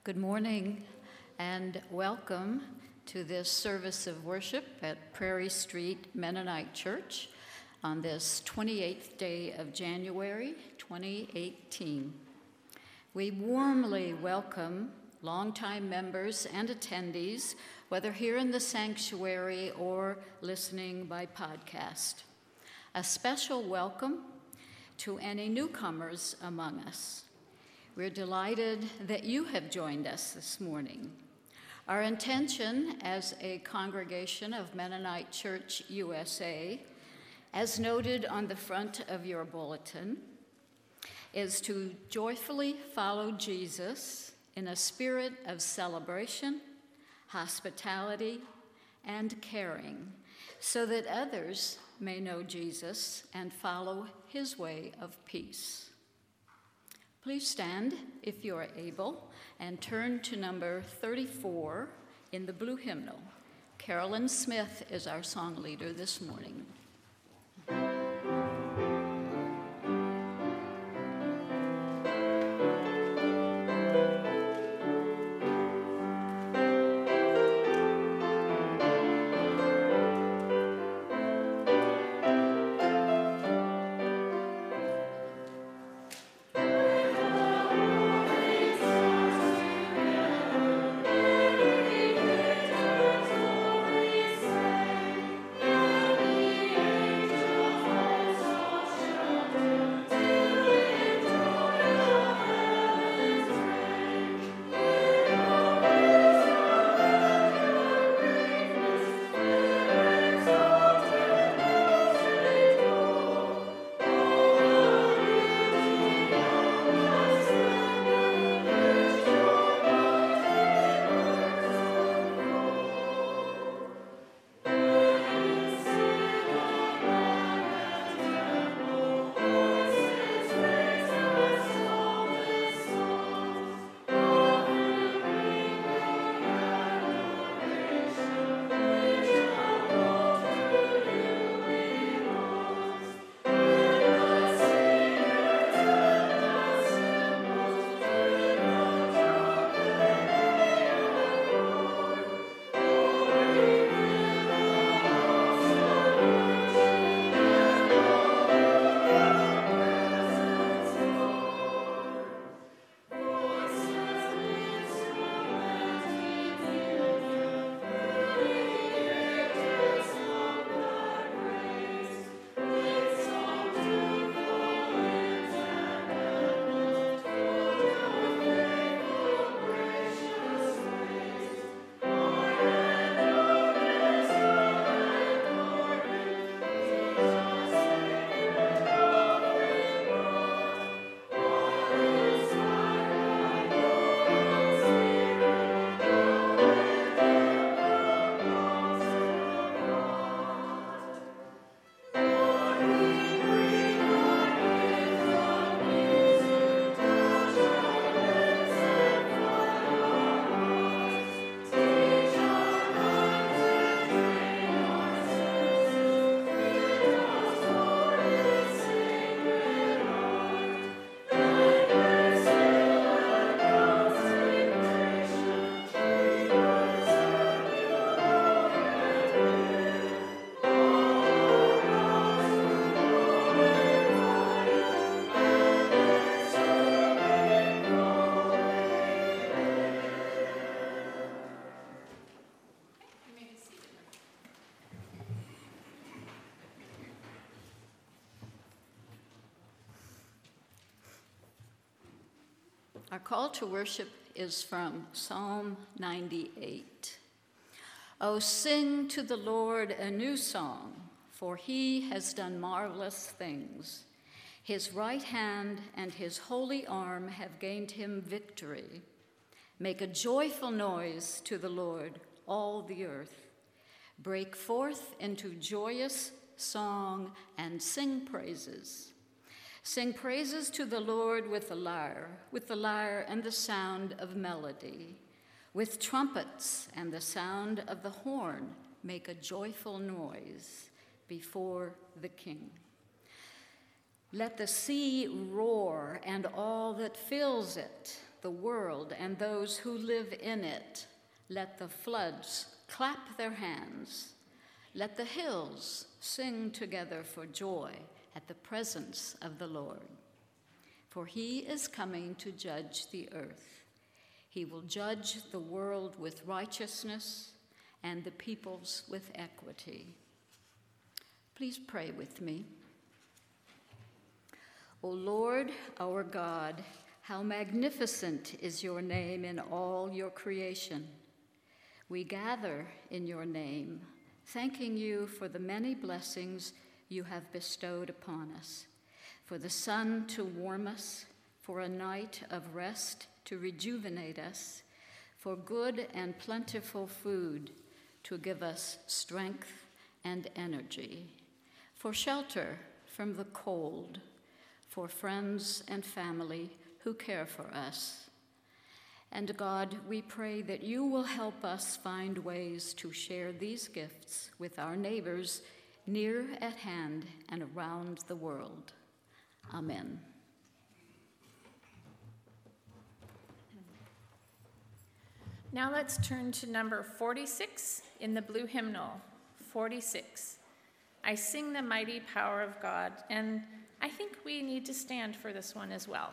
Good morning and welcome to this service of worship at Prairie Street Mennonite Church on this 28th day of January 2018. We warmly welcome longtime members and attendees, whether here in the sanctuary or listening by podcast. A special welcome to any newcomers among us. We're delighted that you have joined us this morning. Our intention as a congregation of Mennonite Church USA, as noted on the front of your bulletin, is to joyfully follow Jesus in a spirit of celebration, hospitality, and caring, so that others may know Jesus and follow his way of peace. Please stand, if you are able, and turn to number 34 in the blue hymnal. Carolyn Smith is our song leader this morning. Our call to worship is from Psalm 98. Oh, sing to the Lord a new song, for he has done marvelous things. His right hand and his holy arm have gained him victory. Make a joyful noise to the Lord, all the earth. Break forth into joyous song and sing praises. Sing praises to the Lord with the lyre and the sound of melody. With trumpets and the sound of the horn, make a joyful noise before the King. Let the sea roar and all that fills it. the world and those who live in it. Let the floods clap their hands. Let the hills sing together for joy at the presence of the Lord. For he is coming to judge the earth. He will judge the world with righteousness and the peoples with equity. Please pray with me. O Lord, our God, how magnificent is your name in all your creation. We gather in your name, thanking you for the many blessings you have bestowed upon us, for the sun to warm us, for a night of rest to rejuvenate us, for good and plentiful food to give us strength and energy, for shelter from the cold, for friends and family who care for us. And God, we pray that you will help us find ways to share these gifts with our neighbors near at hand and around the world. Amen. Now let's turn to number 46 in the blue hymnal, 46. I sing the mighty power of God, and I think we need to stand for this one as well.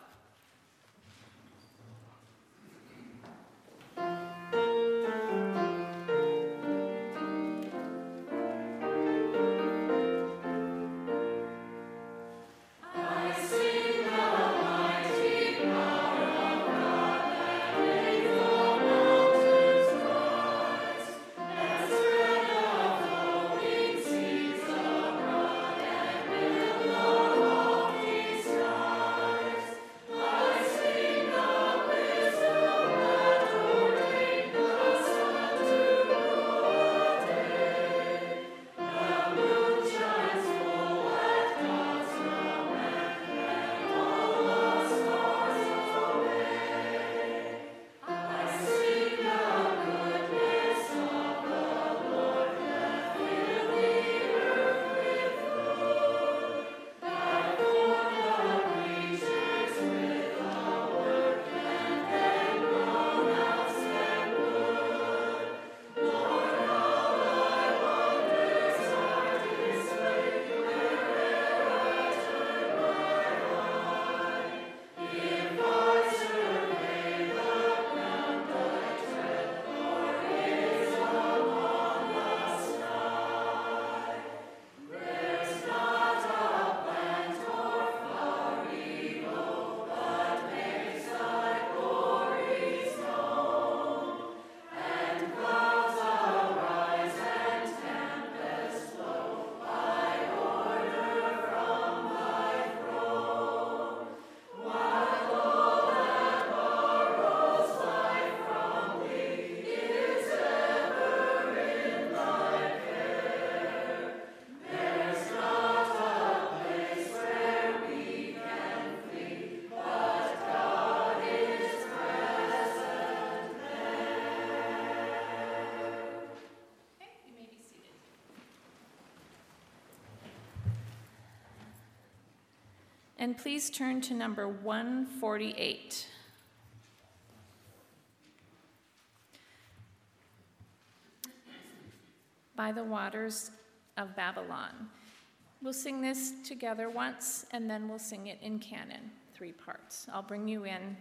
And please turn to number 148. By the Waters of Babylon. We'll sing this together once, and then we'll sing it in canon, 3 parts. I'll bring you in.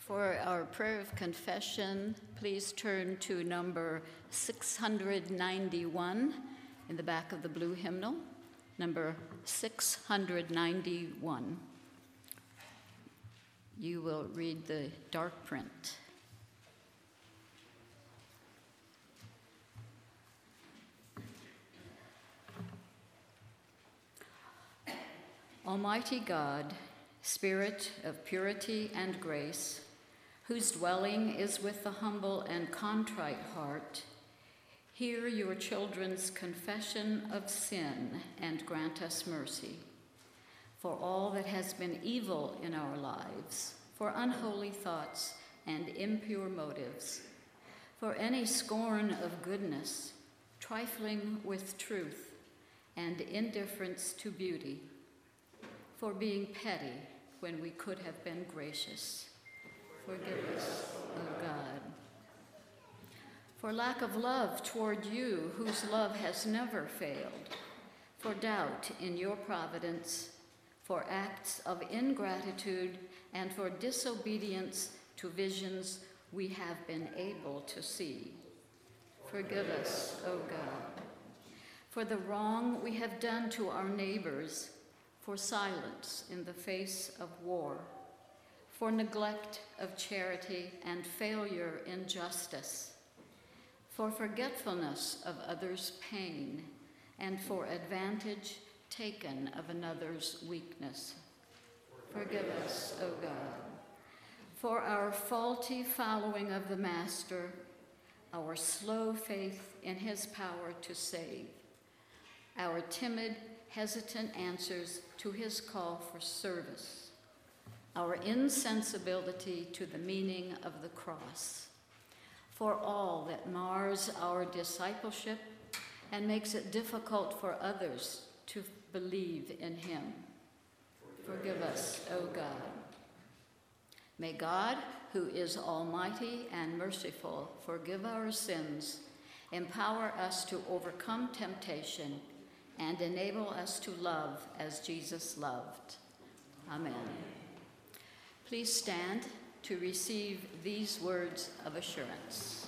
For our prayer of confession, please turn to number 691 in the back of the blue hymnal, number 691. You will read the dark print. Almighty God, Spirit of purity and grace, whose dwelling is with the humble and contrite heart, hear your children's confession of sin and grant us mercy. For all that has been evil in our lives, for unholy thoughts and impure motives, for any scorn of goodness, trifling with truth, and indifference to beauty, for being petty when we could have been gracious. Forgive us, O God. For lack of love toward you, whose love has never failed, for doubt in your providence, for acts of ingratitude, and for disobedience to visions we have been able to see. Forgive us, O God. For the wrong we have done to our neighbors, for silence in the face of war, for neglect of charity and failure in justice, for forgetfulness of others' pain, and for advantage taken of another's weakness. Forgive us, O God. For our faulty following of the Master, our slow faith in his power to save, our timid, hesitant answers to his call for service, our insensibility to the meaning of the cross, for all that mars our discipleship and makes it difficult for others to believe in him. Forgive us, O God. May God, who is almighty and merciful, forgive our sins, empower us to overcome temptation, and enable us to love as Jesus loved. Amen. Please stand to receive these words of assurance.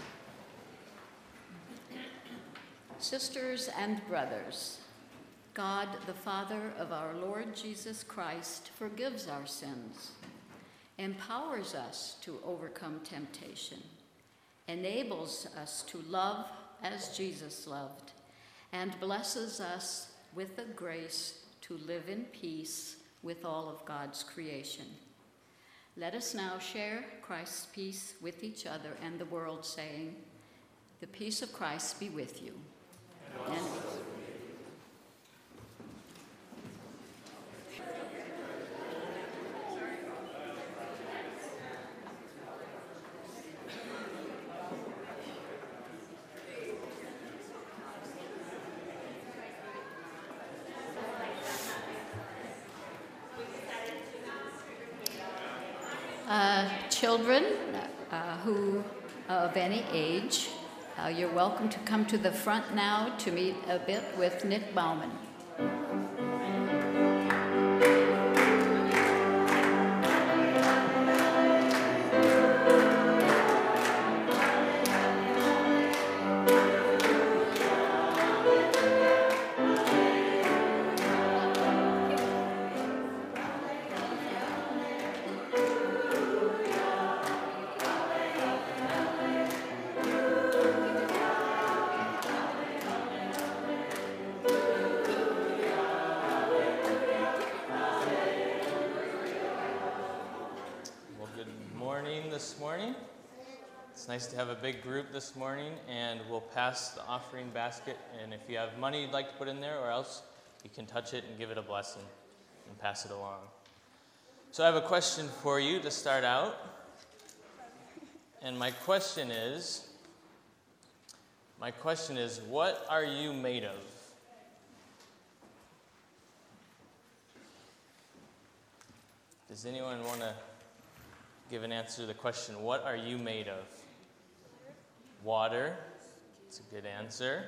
Sisters and brothers, God, the Father of our Lord Jesus Christ, forgives our sins, empowers us to overcome temptation, enables us to love as Jesus loved, and blesses us with the grace to live in peace with all of God's creation. Let us now share Christ's peace with each other and the world, saying, "The peace of Christ be with you." And children who of any age, you're welcome to come to the front now to meet a bit with Nick Bauman. It's nice to have a big group this morning, and we'll pass the offering basket, and if you have money you'd like to put in there, or else you can touch it and give it a blessing and pass it along. So I have a question for you to start out, and my question is, what are you made of? Does anyone want to give an answer to the question, what are you made of? Water. That's a good answer.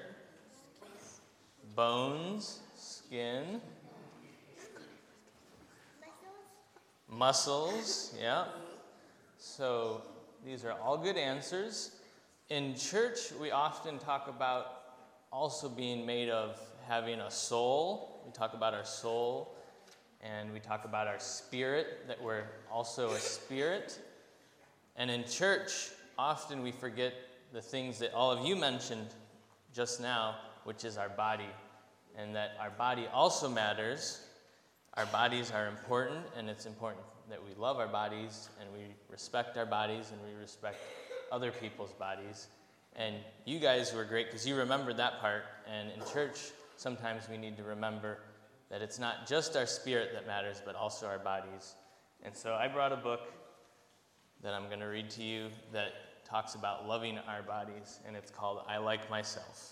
Bones, skin. Muscles, yeah. So these are all good answers. In church, we often talk about also being made of having a soul. We talk about our soul, and we talk about our spirit, that we're also a spirit. And in church, often we forget the things that all of you mentioned just now, which is our body, and that our body also matters. Our bodies are important, and it's important that we love our bodies, and we respect our bodies, and we respect other people's bodies. And you guys were great because you remembered that part. And in church, sometimes we need to remember that it's not just our spirit that matters, but also our bodies. And so I brought a book that I'm going to read to you that talks about loving our bodies, and it's called I Like Myself.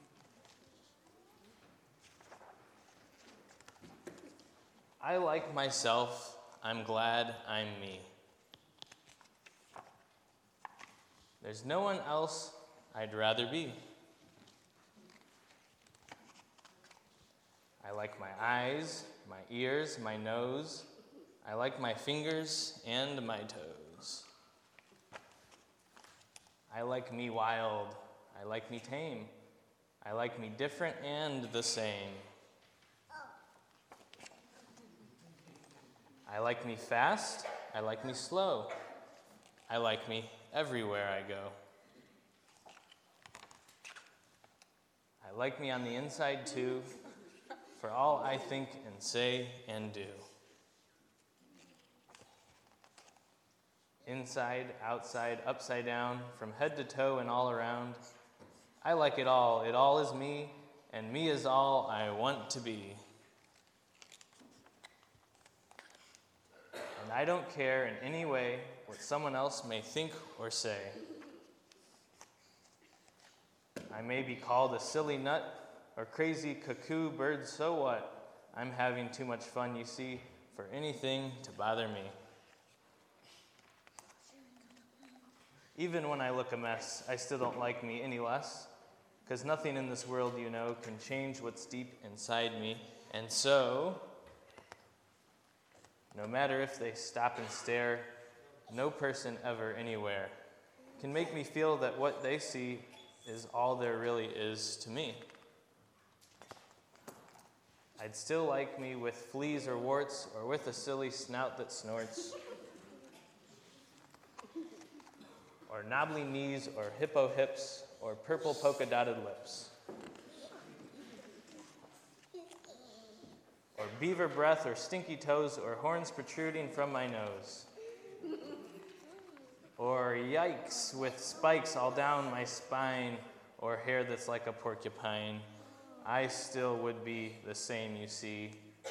I like myself. I'm glad I'm me. There's no one else I'd rather be. I like my eyes, my ears, my nose. I like my fingers and my toes. I like me wild. I like me tame. I like me different and the same. I like me fast. I like me slow. I like me everywhere I go. I like me on the inside too, for all I think and say and do. Inside, outside, upside down, from head to toe and all around. I like it all. It all is me, and me is all I want to be. And I don't care in any way what someone else may think or say. I may be called a silly nut or crazy cuckoo bird, so what? I'm having too much fun, you see, for anything to bother me. Even when I look a mess, I still don't like me any less, because nothing in this world, you know, can change what's deep inside me. And so, no matter if they stop and stare, no person ever anywhere can make me feel that what they see is all there really is to me. I'd still like me with fleas or warts, or with a silly snout that snorts, or knobbly knees, or hippo hips, or purple polka-dotted lips, or beaver breath, or stinky toes, or horns protruding from my nose, or yikes with spikes all down my spine, or hair that's like a porcupine. I still would be the same, you see.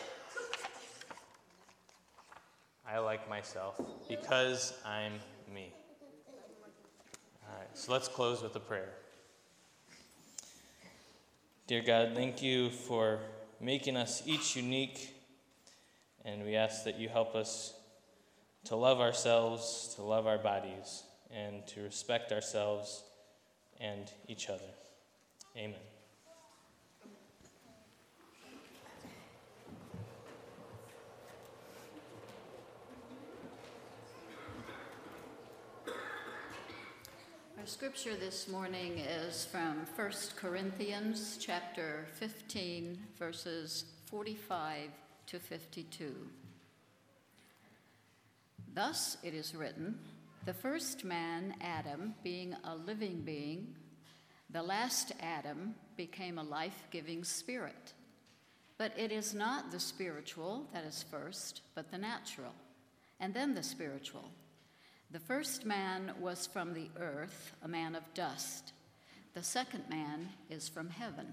I like myself because I'm me. All right, so let's close with a prayer. Dear God, thank you for making us each unique, and we ask that you help us to love ourselves, to love our bodies, and to respect ourselves and each other. Amen. Our scripture this morning is from 1 Corinthians chapter 15, verses 45 to 52. Thus it is written, the first man, Adam, being a living being, the last Adam became a life-giving spirit. But it is not the spiritual that is first, but the natural, and then the spiritual. The first man was from the earth, a man of dust. The second man is from heaven.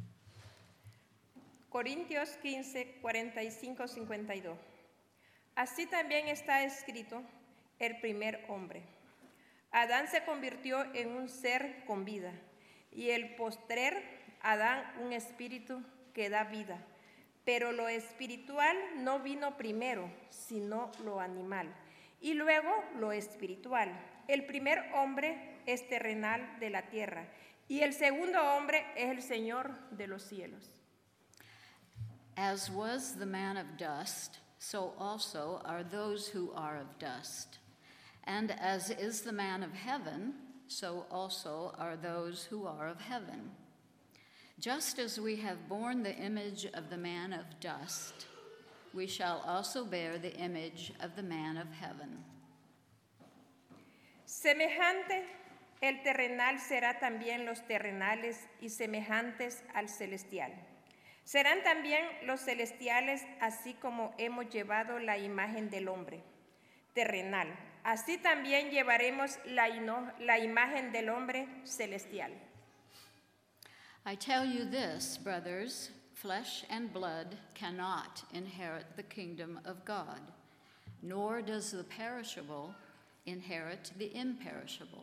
Corintios 15, 45-52. Así también está escrito, el primer hombre. Adán se convirtió en un ser con vida, y el postrer Adán un espíritu que da vida. Pero lo espiritual no vino primero, sino lo animal, y luego lo espiritual. El primer hombre es terrenal de la tierra, y el segundo hombre es el Señor de los cielos. As was the man of dust, so also are those who are of dust. And as is the man of heaven, so also are those who are of heaven. Just as we have borne the image of the man of dust, we shall also bear the image of the man of heaven. Semejante el terrenal será también los terrenales y semejantes al celestial. Serán también los celestiales, así como hemos llevado la imagen del hombre terrenal. Así también llevaremos la imagen del hombre celestial. I tell you this, brothers, flesh and blood cannot inherit the kingdom of God, nor does the perishable inherit the imperishable.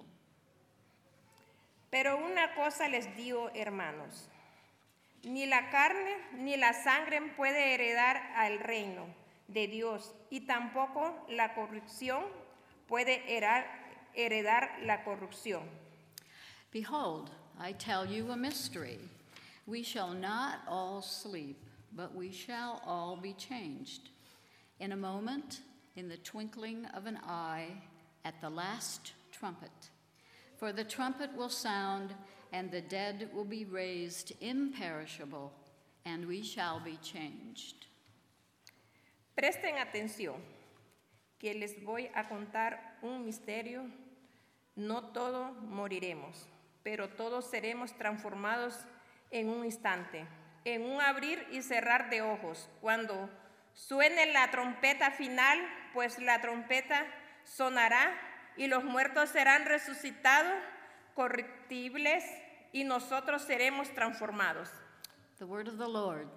Pero una cosa les digo, hermanos, ni la carne ni la sangre puede heredar al reino de Dios, y tampoco la corrupción puede heredar la corrupción. Behold, I tell you a mystery. We shall not all sleep, but we shall all be changed. In a moment, in the twinkling of an eye, at the last trumpet. For the trumpet will sound, and the dead will be raised imperishable, and we shall be changed. Presten atención, que les voy a contar un misterio. No todos moriremos, pero todos seremos transformados en un instante, en un abrir y cerrar de ojos, cuando suene la trompeta final, pues la trompeta sonará y los muertos serán resucitados, corruptibles, y nosotros seremos transformados. The word of the Lord.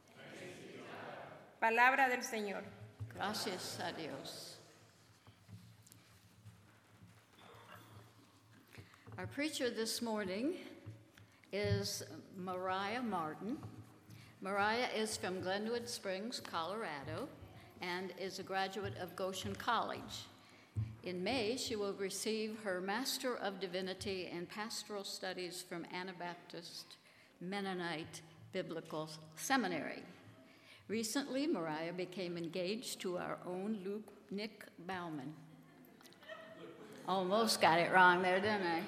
Palabra del Señor. Gracias a Dios. Our preacher this morning is Mariah Martin. Mariah is from Glenwood Springs, Colorado, and is a graduate of Goshen College. In May, she will receive her Master of Divinity in Pastoral Studies from Anabaptist Mennonite Biblical Seminary. Recently, Mariah became engaged to our own Nick Bauman. Almost got it wrong there, didn't I?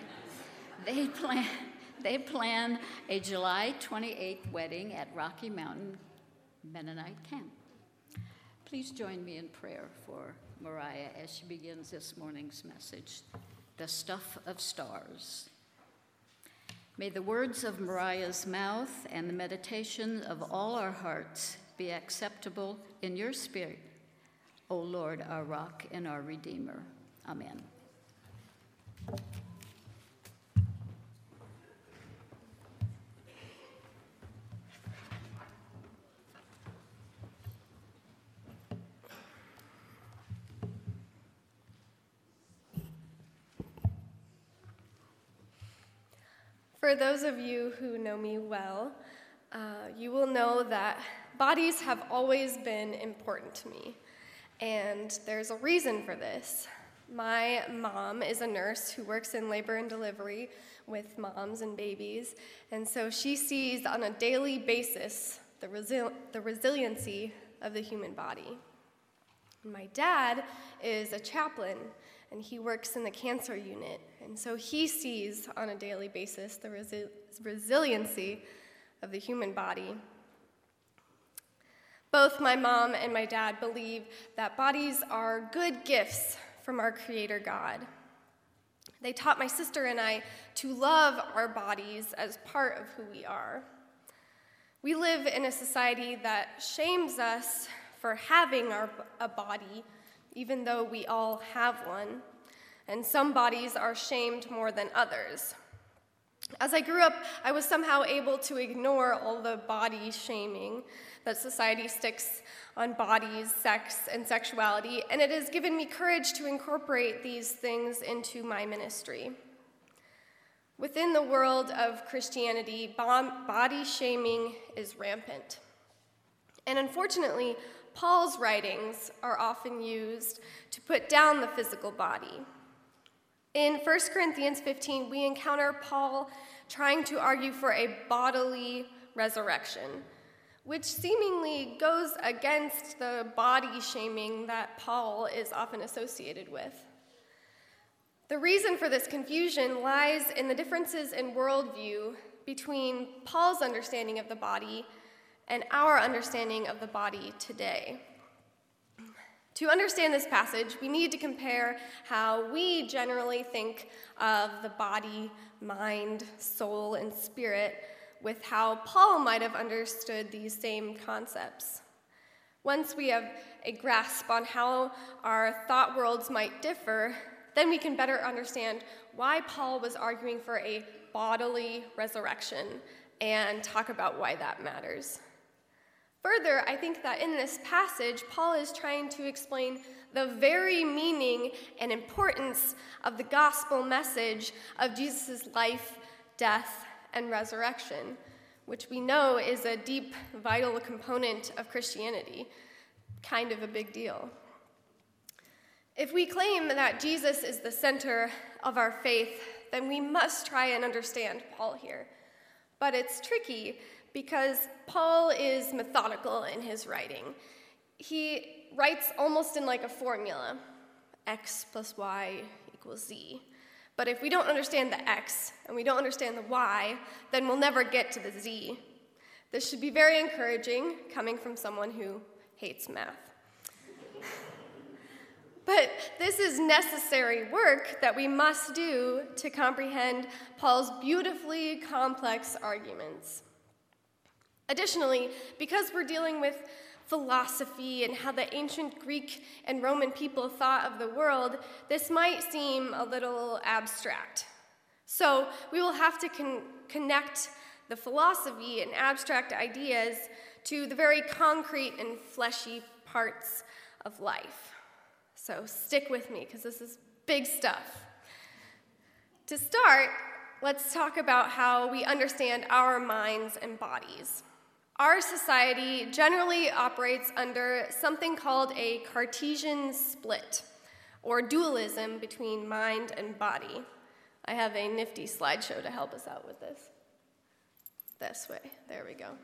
They plan a July 28th wedding at Rocky Mountain Mennonite Camp. Please join me in prayer for Mariah as she begins this morning's message, The Stuff of Stars. May the words of Mariah's mouth and the meditation of all our hearts be acceptable in your spirit, O Lord, our rock and our Redeemer. Amen. For those of you who know me well, you will know that bodies have always been important to me, and there's a reason for this. My mom is a nurse who works in labor and delivery with moms and babies, and so she sees on a daily basis the resiliency of the human body. My dad is a chaplain, and he works in the cancer unit, and so he sees on a daily basis the resiliency of the human body. Both my mom and my dad believe that bodies are good gifts from our Creator God. They taught my sister and I to love our bodies as part of who we are. We live in a society that shames us for having a body, even though we all have one, and some bodies are shamed more than others. As I grew up, I was somehow able to ignore all the body shaming that society sticks on bodies, sex, and sexuality, and it has given me courage to incorporate these things into my ministry. Within the world of Christianity, body shaming is rampant. And unfortunately, Paul's writings are often used to put down the physical body. In 1 Corinthians 15, we encounter Paul trying to argue for a bodily resurrection, which seemingly goes against the body shaming that Paul is often associated with. The reason for this confusion lies in the differences in worldview between Paul's understanding of the body and our understanding of the body today. To understand this passage, we need to compare how we generally think of the body, mind, soul, and spirit with how Paul might have understood these same concepts. Once we have a grasp on how our thought worlds might differ, then we can better understand why Paul was arguing for a bodily resurrection and talk about why that matters. Further, I think that in this passage, Paul is trying to explain the very meaning and importance of the gospel message of Jesus' life, death, and resurrection, which we know is a deep, vital component of Christianity, kind of a big deal. If we claim that Jesus is the center of our faith, then we must try and understand Paul here. But it's tricky because Paul is methodical in his writing. He writes almost in like a formula, x plus y equals z. But if we don't understand the x and we don't understand the y, then we'll never get to the z. This should be very encouraging, coming from someone who hates math. But this is necessary work that we must do to comprehend Paul's beautifully complex arguments. Additionally, because we're dealing with philosophy and how the ancient Greek and Roman people thought of the world, this might seem a little abstract. So we will have to connect the philosophy and abstract ideas to the very concrete and fleshy parts of life. So stick with me, because this is big stuff. To start, let's talk about how we understand our minds and bodies. Our society generally operates under something called a Cartesian split, or dualism between mind and body. I have a nifty slideshow to help us out with this. This way, there we go.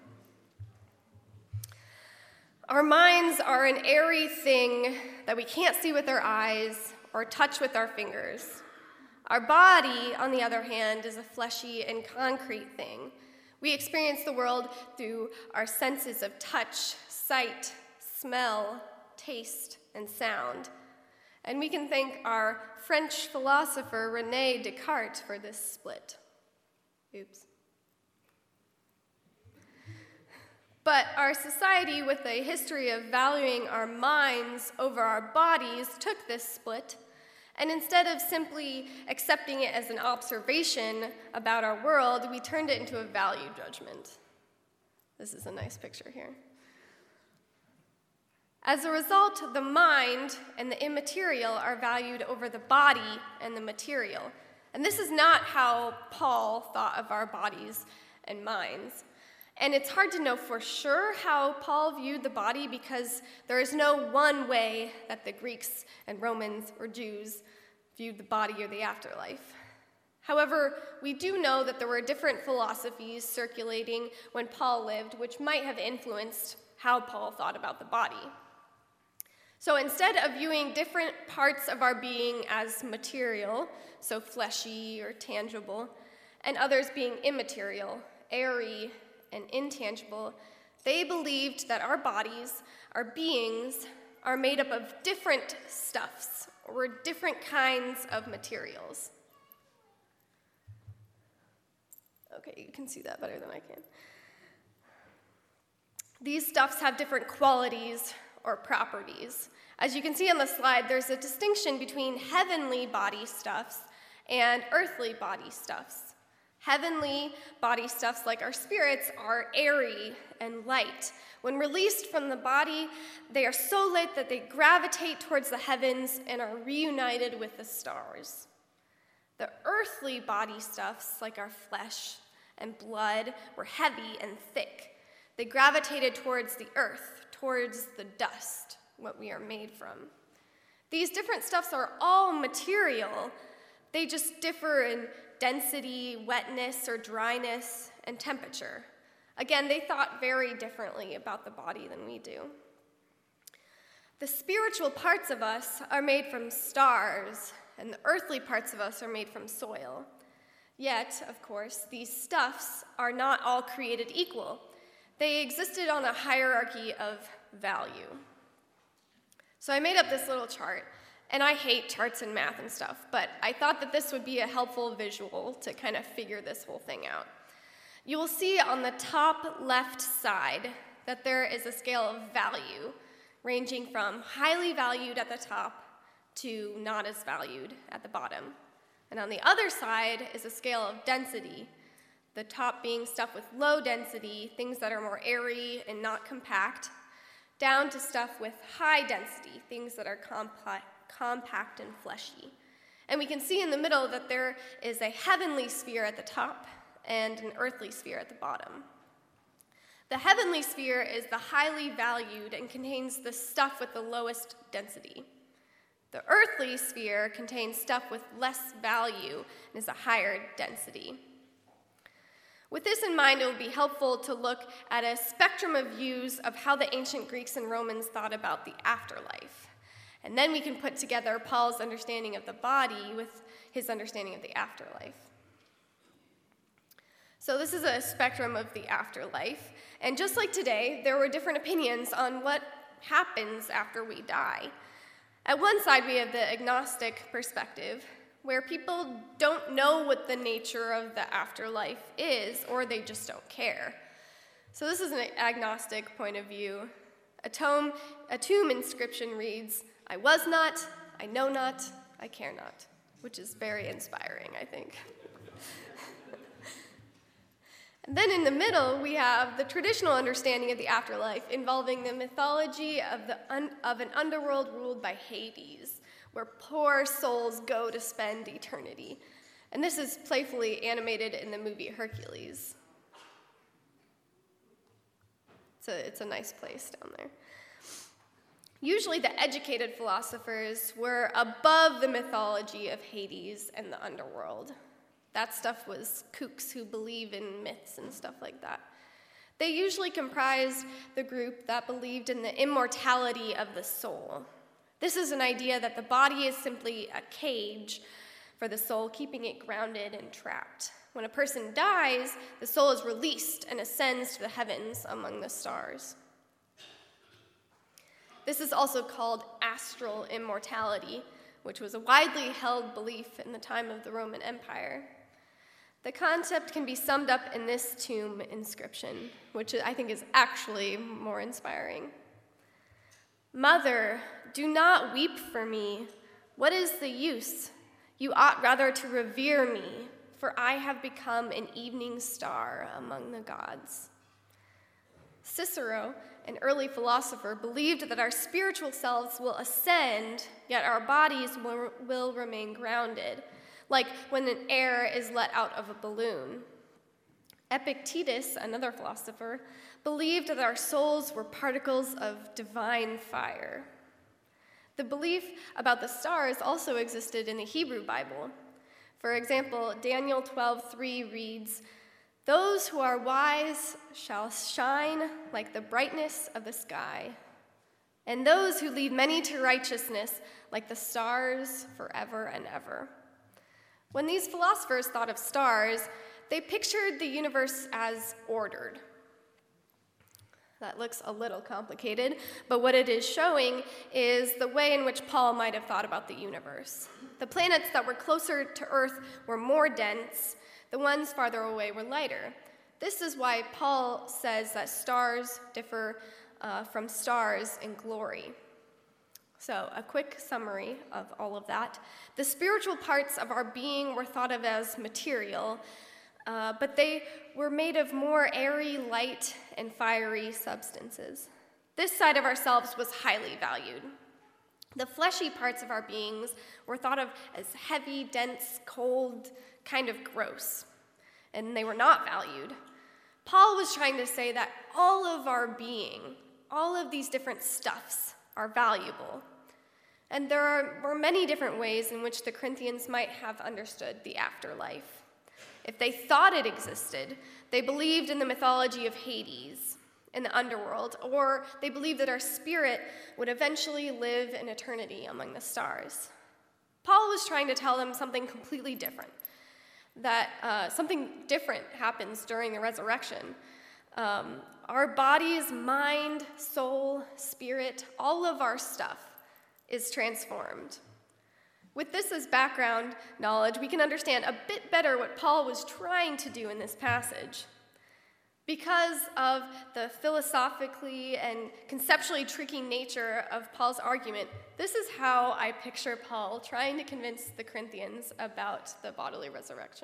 Our minds are an airy thing that we can't see with our eyes or touch with our fingers. Our body, on the other hand, is a fleshy and concrete thing. We experience the world through our senses of touch, sight, smell, taste, and sound. And we can thank our French philosopher René Descartes for this split. Oops. But our society, with a history of valuing our minds over our bodies, took this split, and instead of simply accepting it as an observation about our world, we turned it into a value judgment. This is a nice picture here. As a result, the mind and the immaterial are valued over the body and the material. And this is not how Paul thought of our bodies and minds. And it's hard to know for sure how Paul viewed the body because there is no one way that the Greeks and Romans or Jews viewed the body or the afterlife. However, we do know that there were different philosophies circulating when Paul lived, which might have influenced how Paul thought about the body. So instead of viewing different parts of our being as material, so fleshy or tangible, and others being immaterial, airy, and intangible, they believed that our bodies, our beings, are made up of different stuffs or different kinds of materials. Okay, you can see that better than I can. These stuffs have different qualities or properties. As you can see on the slide, there's a distinction between heavenly body stuffs and earthly body stuffs. Heavenly body stuffs, like our spirits, are airy and light. When released from the body, they are so light that they gravitate towards the heavens and are reunited with the stars. The earthly body stuffs, like our flesh and blood, were heavy and thick. They gravitated towards the earth, towards the dust, what we are made from. These different stuffs are all material. They just differ in density, wetness, or dryness, and temperature. Again, they thought very differently about the body than we do. The spiritual parts of us are made from stars and the earthly parts of us are made from soil. Yet, of course, these stuffs are not all created equal. They existed on a hierarchy of value. So I made up this little chart, and I hate charts and math and stuff, but I thought that this would be a helpful visual to kind of figure this whole thing out. You will see on the top left side that there is a scale of value, ranging from highly valued at the top to not as valued at the bottom. And on the other side is a scale of density, the top being stuff with low density, things that are more airy and not compact, down to stuff with high density, things that are compact and fleshy. And we can see in the middle that there is a heavenly sphere at the top and an earthly sphere at the bottom. The heavenly sphere is the highly valued and contains the stuff with the lowest density. The earthly sphere contains stuff with less value and is a higher density. With this in mind, it would be helpful to look at a spectrum of views of how the ancient Greeks and Romans thought about the afterlife. And then we can put together Paul's understanding of the body with his understanding of the afterlife. So this is a spectrum of the afterlife. And just like today, there were different opinions on what happens after we die. At one side, we have the agnostic perspective, where people don't know what the nature of the afterlife is, or they just don't care. So this is an agnostic point of view. A tomb inscription reads, "I was not, I know not, I care not," which is very inspiring, I think. And then in the middle, we have the traditional understanding of the afterlife involving the mythology of an underworld ruled by Hades, where poor souls go to spend eternity. And this is playfully animated in the movie Hercules. It's a nice place down there. Usually the educated philosophers were above the mythology of Hades and the underworld. That stuff was kooks who believe in myths and stuff like that. They usually comprised the group that believed in the immortality of the soul. This is an idea that the body is simply a cage for the soul, keeping it grounded and trapped. When a person dies, the soul is released and ascends to the heavens among the stars. This is also called astral immortality, which was a widely held belief in the time of the Roman Empire. The concept can be summed up in this tomb inscription, which I think is actually more inspiring. "Mother, do not weep for me. What is the use? You ought rather to revere me, for I have become an evening star among the gods." Cicero, an early philosopher, believed that our spiritual selves will ascend, yet our bodies will remain grounded, like when an air is let out of a balloon. Epictetus, another philosopher, believed that our souls were particles of divine fire. The belief about the stars also existed in the Hebrew Bible. For example, Daniel 12:3 reads, "Those who are wise shall shine like the brightness of the sky, and those who lead many to righteousness like the stars forever and ever." When these philosophers thought of stars, they pictured the universe as ordered. That looks a little complicated, but what it is showing is the way in which Paul might have thought about the universe. The planets that were closer to Earth were more dense, the ones farther away were lighter. This is why Paul says that stars differ from stars in glory. So, a quick summary of all of that. The spiritual parts of our being were thought of as material, but they were made of more airy, light, and fiery substances. This side of ourselves was highly valued. The fleshy parts of our beings were thought of as heavy, dense, cold, kind of gross, and they were not valued. Paul was trying to say that all of our being, all of these different stuffs, are valuable. And there were many different ways in which the Corinthians might have understood the afterlife. If they thought it existed, they believed in the mythology of Hades, in the underworld, or they believed that our spirit would eventually live in eternity among the stars. Paul was trying to tell them something completely different, that something different happens during the resurrection. Our bodies, mind, soul, spirit, all of our stuff is transformed. With this as background knowledge, we can understand a bit better what Paul was trying to do in this passage. Because of the philosophically and conceptually tricky nature of Paul's argument, this is how I picture Paul trying to convince the Corinthians about the bodily resurrection.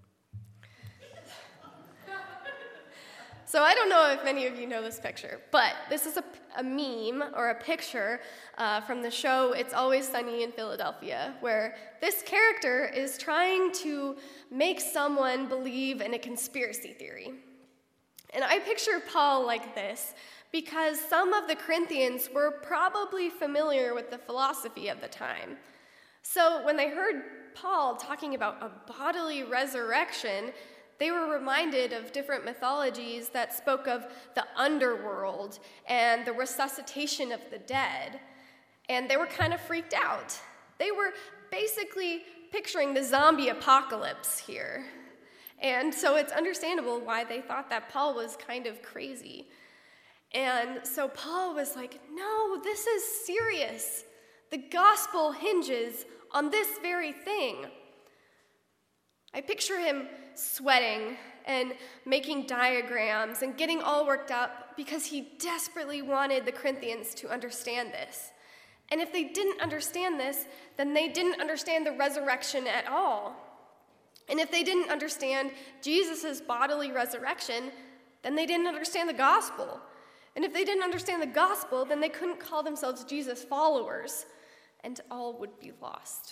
So I don't know if many of you know this picture, but this is a meme or a picture from the show It's Always Sunny in Philadelphia, where this character is trying to make someone believe in a conspiracy theory. And I picture Paul like this because some of the Corinthians were probably familiar with the philosophy of the time. So when they heard Paul talking about a bodily resurrection, they were reminded of different mythologies that spoke of the underworld and the resuscitation of the dead. And they were kind of freaked out. They were basically picturing the zombie apocalypse here. And so it's understandable why they thought that Paul was kind of crazy. And so Paul was like, no, this is serious. The gospel hinges on this very thing. I picture him sweating and making diagrams and getting all worked up because he desperately wanted the Corinthians to understand this. And if they didn't understand this, then they didn't understand the resurrection at all. And if they didn't understand Jesus' bodily resurrection, then they didn't understand the gospel. And if they didn't understand the gospel, then they couldn't call themselves Jesus' followers, and all would be lost.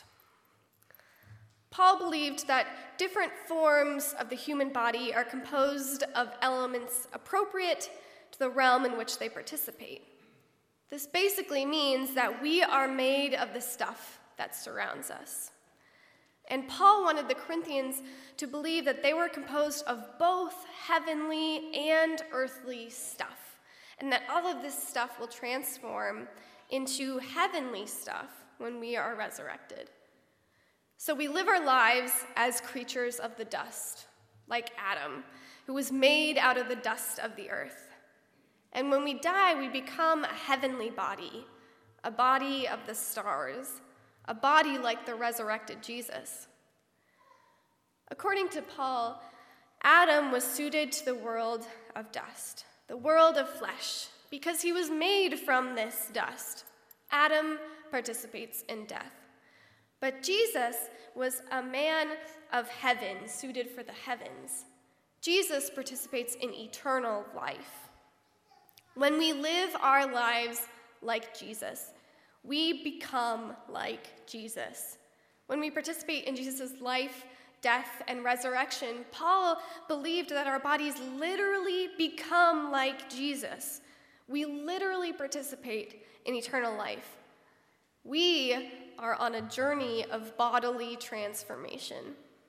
Paul believed that different forms of the human body are composed of elements appropriate to the realm in which they participate. This basically means that we are made of the stuff that surrounds us. And Paul wanted the Corinthians to believe that they were composed of both heavenly and earthly stuff, and that all of this stuff will transform into heavenly stuff when we are resurrected. So we live our lives as creatures of the dust, like Adam, who was made out of the dust of the earth. And when we die, we become a heavenly body, a body of the stars, a body like the resurrected Jesus. According to Paul, Adam was suited to the world of dust, the world of flesh, because he was made from this dust. Adam participates in death. But Jesus was a man of heaven, suited for the heavens. Jesus participates in eternal life. When we live our lives like Jesus, we become like Jesus. When we participate in Jesus' life, death, and resurrection, Paul believed that our bodies literally become like Jesus. We literally participate in eternal life. We are on a journey of bodily transformation.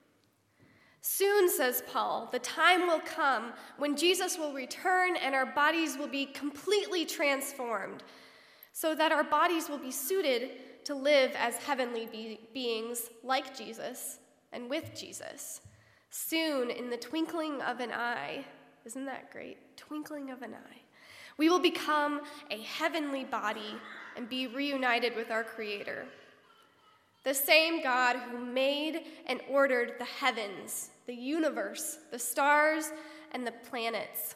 Soon, says Paul, the time will come when Jesus will return and our bodies will be completely transformed, so that our bodies will be suited to live as heavenly beings like Jesus and with Jesus. Soon, in the twinkling of an eye, isn't that great? Twinkling of an eye. We will become a heavenly body and be reunited with our Creator. The same God who made and ordered the heavens, the universe, the stars, and the planets.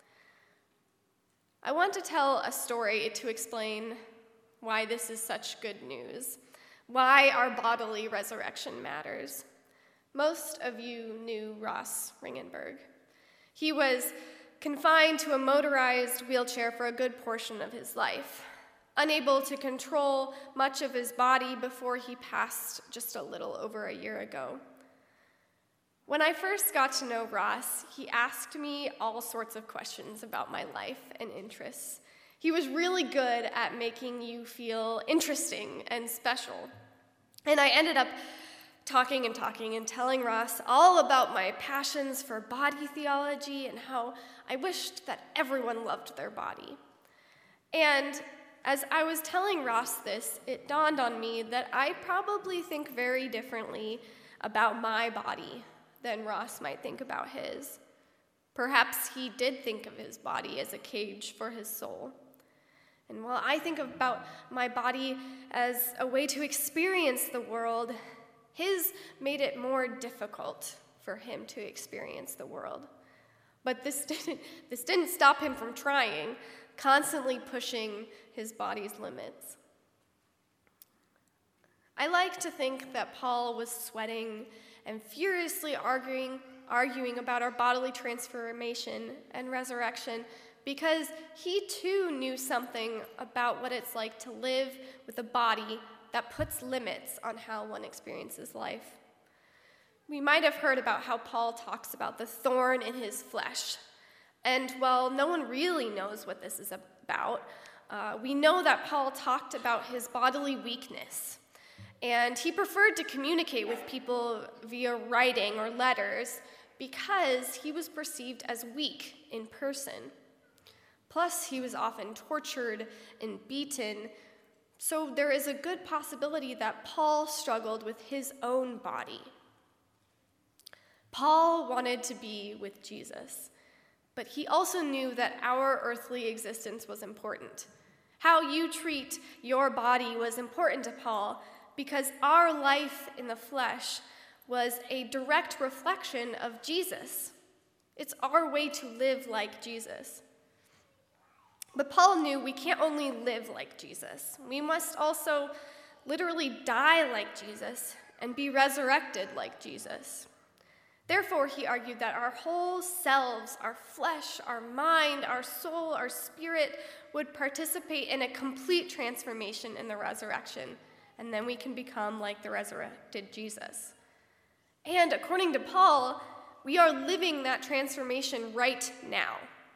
I want to tell a story to explain why this is such good news, why our bodily resurrection matters. Most of you knew Ross Ringenberg. He was confined to a motorized wheelchair for a good portion of his life, unable to control much of his body before he passed just a little over a year ago. When I first got to know Ross, he asked me all sorts of questions about my life and interests. He was really good at making you feel interesting and special. And I ended up talking and telling Ross all about my passions for body theology and how I wished that everyone loved their body. And As I was telling Ross this, it dawned on me that I probably think very differently about my body than Ross might think about his. Perhaps he did think of his body as a cage for his soul. And while I think about my body as a way to experience the world, his made it more difficult for him to experience the world. But this didn't stop him from trying, constantly pushing his body's limits. I like to think that Paul was sweating and furiously arguing about our bodily transformation and resurrection because he too knew something about what it's like to live with a body that puts limits on how one experiences life. We might have heard about how Paul talks about the thorn in his flesh. And while no one really knows what this is about, we know that Paul talked about his bodily weakness. And he preferred to communicate with people via writing or letters because he was perceived as weak in person. Plus, he was often tortured and beaten, so there is a good possibility that Paul struggled with his own body. Paul wanted to be with Jesus, but he also knew that our earthly existence was important. How you treat your body was important to Paul because our life in the flesh was a direct reflection of Jesus. It's our way to live like Jesus. But Paul knew we can't only live like Jesus. We must also literally die like Jesus and be resurrected like Jesus. Therefore, he argued that our whole selves, our flesh, our mind, our soul, our spirit, would participate in a complete transformation in the resurrection, and then we can become like the resurrected Jesus. And according to Paul, we are living that transformation right now.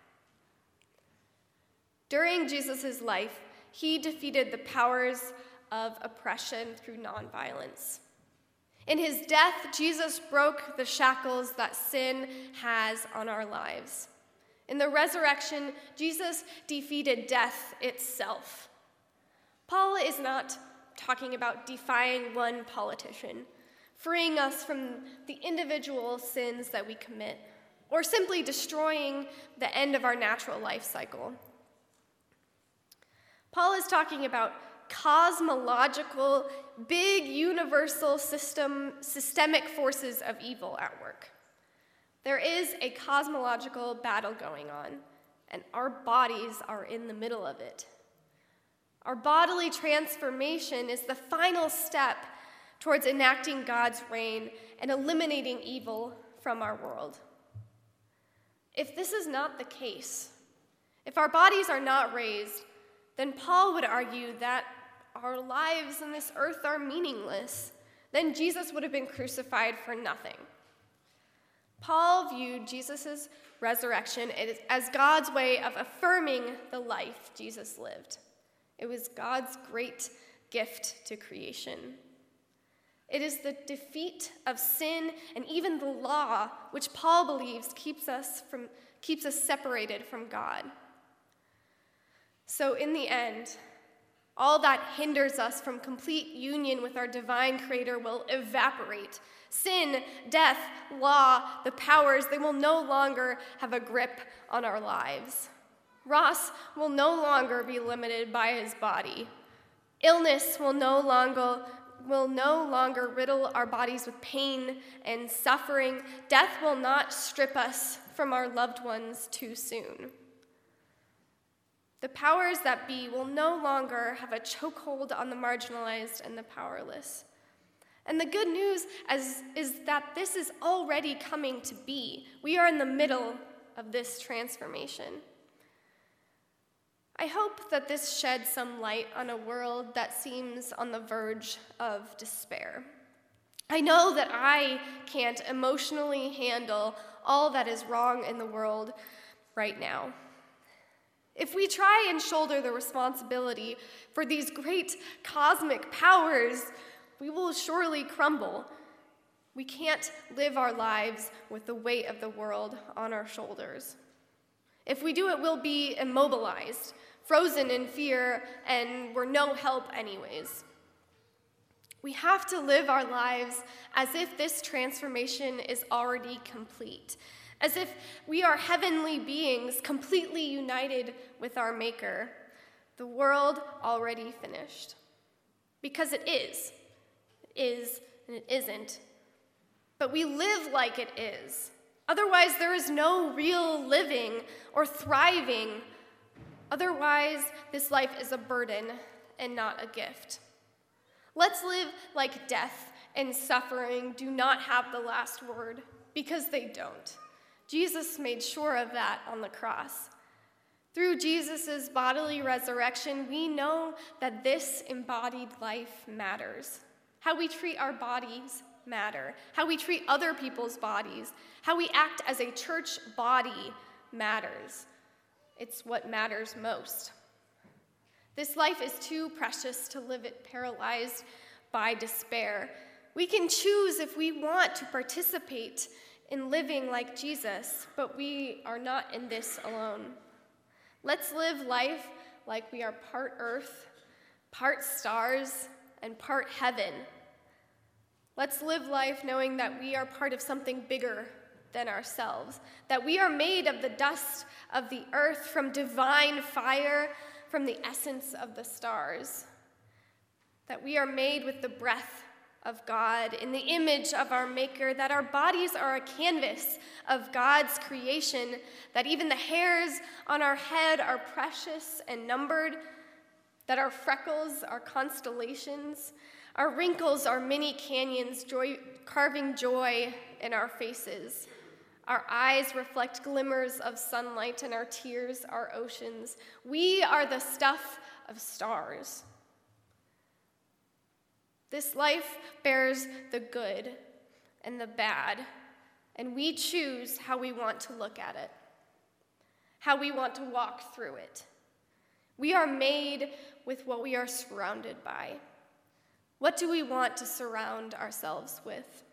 During Jesus' life, he defeated the powers of oppression through nonviolence. In his death, Jesus broke the shackles that sin has on our lives. In the resurrection, Jesus defeated death itself. Paul is not talking about defying one politician, freeing us from the individual sins that we commit, or simply destroying the end of our natural life cycle. Paul is talking about cosmological, big, universal systemic forces of evil at work. There is a cosmological battle going on, and our bodies are in the middle of it. Our bodily transformation is the final step towards enacting God's reign and eliminating evil from our world. If this is not the case, if our bodies are not raised, then Paul would argue that our lives on this earth are meaningless. Then Jesus would have been crucified for nothing. Paul viewed Jesus' resurrection as God's way of affirming the life Jesus lived. It was God's great gift to creation. It is the defeat of sin and even the law, which Paul believes keeps us separated from God. So in the end, all that hinders us from complete union with our divine Creator will evaporate. Sin, death, law, the powers, they will no longer have a grip on our lives. Ross will no longer be limited by his body. Illness will no longer riddle our bodies with pain and suffering. Death will not strip us from our loved ones too soon. The powers that be will no longer have a chokehold on the marginalized and the powerless. And the good news is that this is already coming to be. We are in the middle of this transformation. I hope that this sheds some light on a world that seems on the verge of despair. I know that I can't emotionally handle all that is wrong in the world right now. If we try and shoulder the responsibility for these great cosmic powers, we will surely crumble. We can't live our lives with the weight of the world on our shoulders. If we do it, we'll be immobilized, frozen in fear, and were no help anyways. We have to live our lives as if this transformation is already complete, as if we are heavenly beings completely united with our Maker, the world already finished. Because it is and it isn't. But we live like it is. Otherwise, there is no real living or thriving. Otherwise, this life is a burden and not a gift. Let's live like death and suffering do not have the last word, because they don't. Jesus made sure of that on the cross. Through Jesus' bodily resurrection, we know that this embodied life matters. How we treat our bodies matter. How we treat other people's bodies. How we act as a church body matters. It's what matters most. This life is too precious to live it paralyzed by despair. We can choose if we want to participate in living like Jesus, but we are not in this alone. Let's live life like we are part earth, part stars, and part heaven. Let's live life knowing that we are part of something bigger than ourselves, that we are made of the dust of the earth, from divine fire, from the essence of the stars, that we are made with the breath of God, in the image of our Maker, that our bodies are a canvas of God's creation, that even the hairs on our head are precious and numbered, that our freckles are constellations, our wrinkles are mini canyons, carving joy in our faces. Our eyes reflect glimmers of sunlight, and our tears are oceans. We are the stuff of stars. This life bears the good and the bad, and we choose how we want to look at it, how we want to walk through it. We are made with what we are surrounded by. What do we want to surround ourselves with?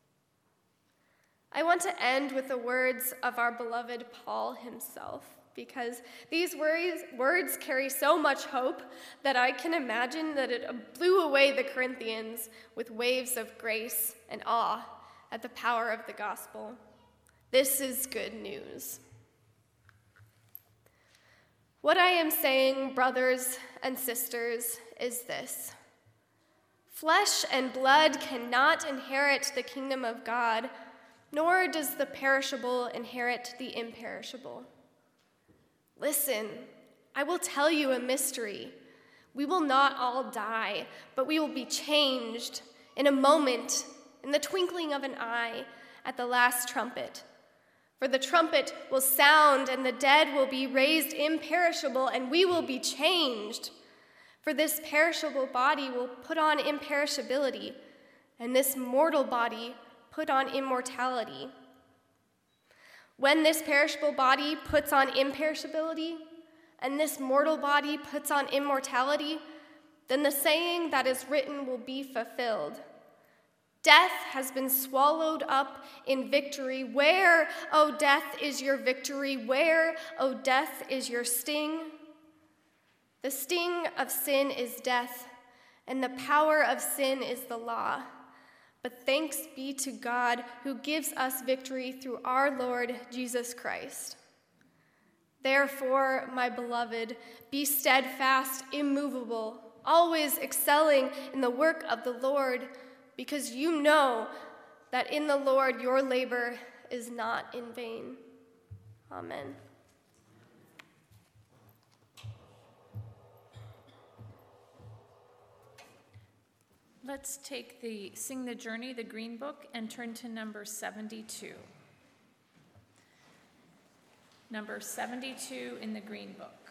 I want to end with the words of our beloved Paul himself, because these words carry so much hope that I can imagine that it blew away the Corinthians with waves of grace and awe at the power of the gospel. This is good news. What I am saying, brothers and sisters, is this: flesh and blood cannot inherit the kingdom of God, nor does the perishable inherit the imperishable. Listen, I will tell you a mystery. We will not all die, but we will be changed in a moment, in the twinkling of an eye, at the last trumpet. For the trumpet will sound, and the dead will be raised imperishable, and we will be changed. For this perishable body will put on imperishability, and this mortal body put on immortality. When this perishable body puts on imperishability, and this mortal body puts on immortality, then the saying that is written will be fulfilled. Death has been swallowed up in victory. Where, O death, is your victory? Where, O death, is your sting? The sting of sin is death, and the power of sin is the law. But thanks be to God who gives us victory through our Lord Jesus Christ. Therefore, my beloved, be steadfast, immovable, always excelling in the work of the Lord, because you know that in the Lord your labor is not in vain. Amen. Let's Sing the Journey, the Green Book, and turn to number 72. Number 72 in the Green Book.